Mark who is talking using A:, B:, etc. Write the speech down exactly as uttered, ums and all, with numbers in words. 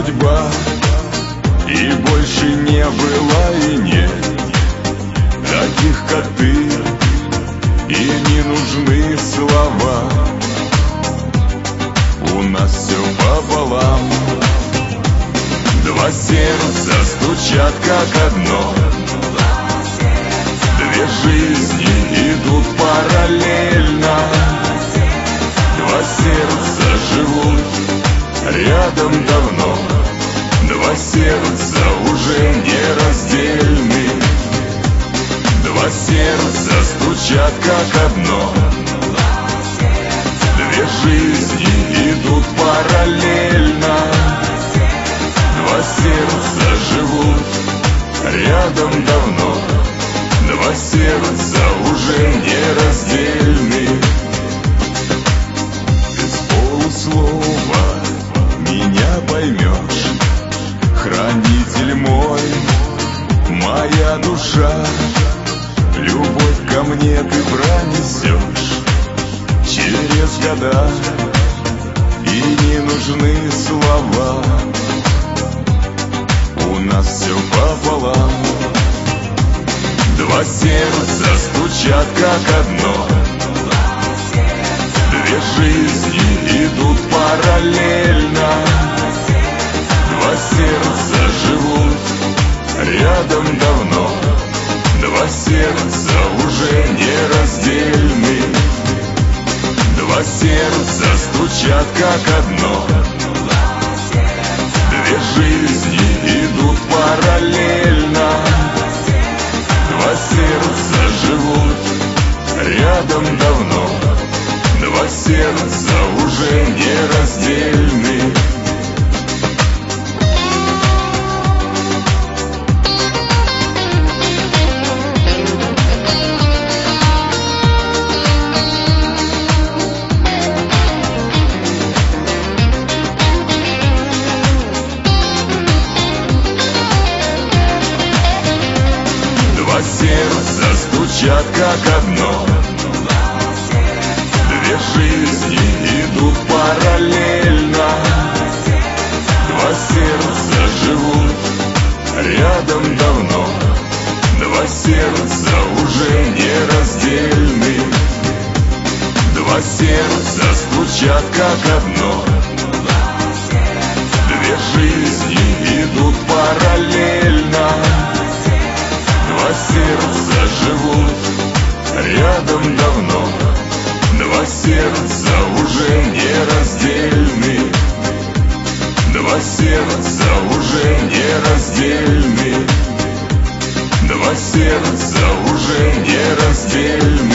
A: судьба, и больше не было и нет таких, как ты, и не нужны слова. У нас все пополам, два сердца стучат как одно, две жизни идут параллельно, два сердца живут рядом давно, два сердца уже не раздельны, два сердца стучат как одно, две жизни идут параллельно, два сердца живут рядом давно, два сердца уже не раздельны. Без полуслова меня поймешь, хранитель мой, моя душа, любовь ко мне ты пронесешь через года, и не нужны слова. У нас все пополам, два сердца стучат как одно, две жизни идут параллельно, два сердца живут рядом давно, два сердца уже не раздельны, два сердца стучат как одно, две жизни идут параллельно, два сердца живут рядом давно, два сердца уже не раздельны. Два сердца стучат как одно, две жизни идут параллельно, два сердца живут рядом давно, два сердца уже не раздельны, два сердца стучат как одно, две жизни идут параллельно, два сердца живут рядом давно, два сердца уже не раздельны, два сердца уже не раздельны, два сердца уже не раздельны.